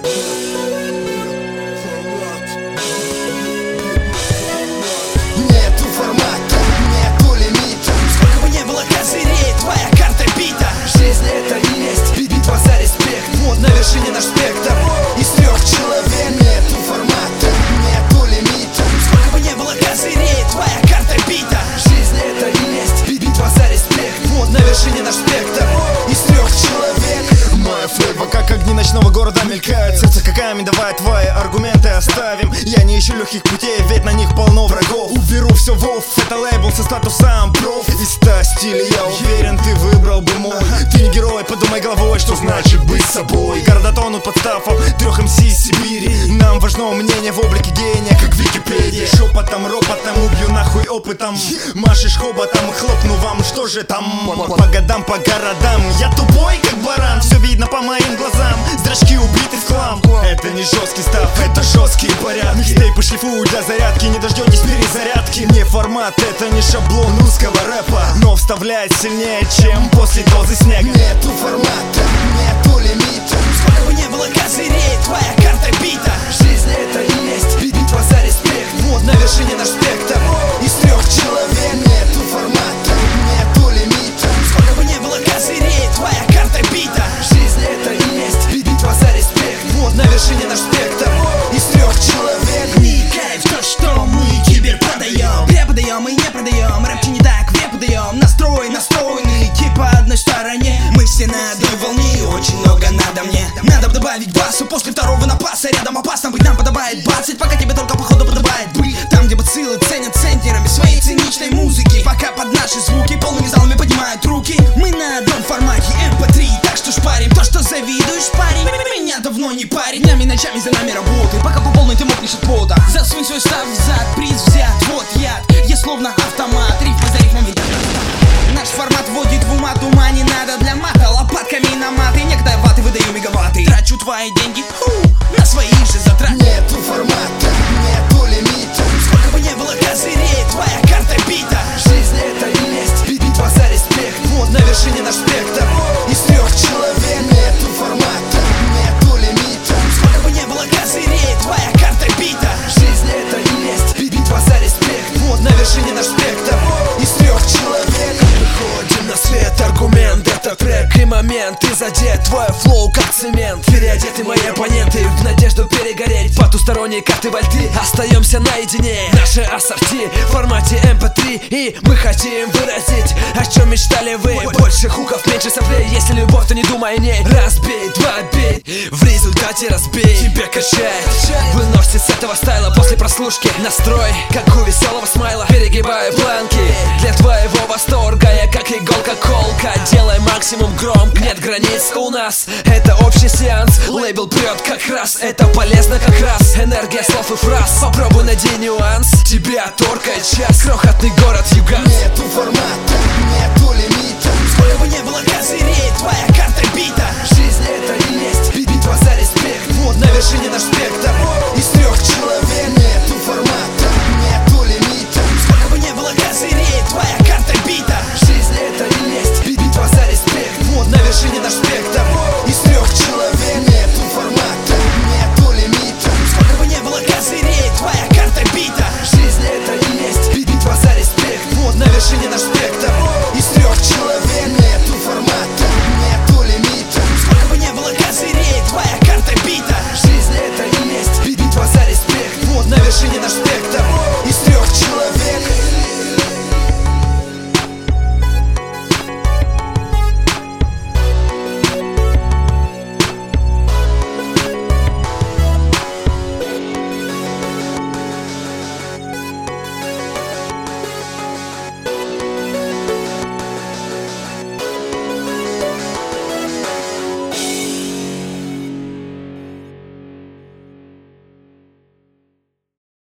Нету формата, нету лимита. Сколько бы не было козырей, твоя карта бита. Жизнь это и есть битва за респект. Вот на вершине наш спектр из 3 человек. Нету формата, нету лимита. Сколько бы не было козырей, твоя карта бита. Жизнь это и есть битва за респект. Вот на вершине наш спектр из 3 человек. Моя флейва, как огни ночного города мелькают. Сердце каками, давай твои аргументы оставим. Я не ищу легких путей, ведь на них полно врагов. Уберу все в офф, это лейбл со статусом проф. Из 100 стилей, я уверен, ты выбрал бы мой. Ты не герой, подумай головой, что значит быть собой. Города тонут под стафом 3 МС из Сибири. Нам важно мнение в облике гения, как Википедия. Шепотом, ропотом, убью нахуй опытом. Машешь хоботом, хлопну вам, что же там? По годам, по городам. Я тупой, как баран, все видно по моим глазам. Зрачки убиты в хлам. Это не жесткий став, это жесткие порядки. Микстейпы шлифую для зарядки, не дождетесь перезарядки. Не формат, это не шаблон русского рэпа, но вставляет сильнее, чем после дозы снега. Нету формата, нету лимита. Сколько бы не было козырей, твоя карта бита. Жизнь это и есть битва за респект. Вот на вершине наш спектр из 3 человек. Нету формата, нету лимита. Сколько бы не было козырей, твоя карта бита. Жизнь это и есть битва за респект. Вот на вершине наш спектр из 3 человек. Не кайф то, что мы киберпродаем. Преподаем и не продаем. Рэпчи не так, преподаем. Настроены типа одной стороне. Мы все на одной волне, очень много надо мне. Надо добавить басу после второго напаса. Рядом опасно быть, нам подобает бацать, пока тебе только походу подобает быть. Там, где бациллы ценят центнерами своей циничной музыки. Пока под наши звуки полными залами поднимают руки. Мы на одном формате MP3, так что шпарим. То, что завидуешь, парень, меня давно не парит. Днями и ночами за нами работает, пока по полной ты мокнешь от пота. Засунь свой став взад, приз взят, вот яд. Я словно автомат, рифма за рифмами. Наш формат вводит в ума, ума не надо для мата. Лопатками на маты, некогда ваты выдаю мегаватты. Трачу твои деньги на свои же затраты. Нету формата, нету лимита. Сколько бы не было козырей, твоя карта бита. Жизнь это и есть битва за респект. Вот на вершине наш спектр из 3 человек. Нету формата, нету лимита. Сколько бы не было козырей, твоя карта бита. Жизнь это и есть битва за респект. Вот на вершине наш спектр из 3 человек. Выходим на свет, аргумент, это трек и момент. Ты задет, твой флоу как цемент. Переодеты мои оппоненты в надежду перегореть. Потусторонние карты вольты, остаемся наедине. Наши ассорти в формате MP3. И мы хотим выразить, о чем мечтали вы. Больше хуков, меньше соплей. Если любовь, то не думай о ней. Разбей, 2 бит, в результате разбей. Тебя качает, выносит с этого стайла после прослушки. Настрой, как у веселого смайла. Перегибаю планки для твоего восторга. Я как иголка-колка, делай максимум громко. Нет границ у нас, это общий сеанс. Лейбл прет как раз, это полезно как раз. Энергия слов и фраз, попробуй найди нюанс. Тебя торкает час, крохотный город Юган. Нету формата, нету лимита. Сколько бы не было козырей, твоя карта бита. Жизнь это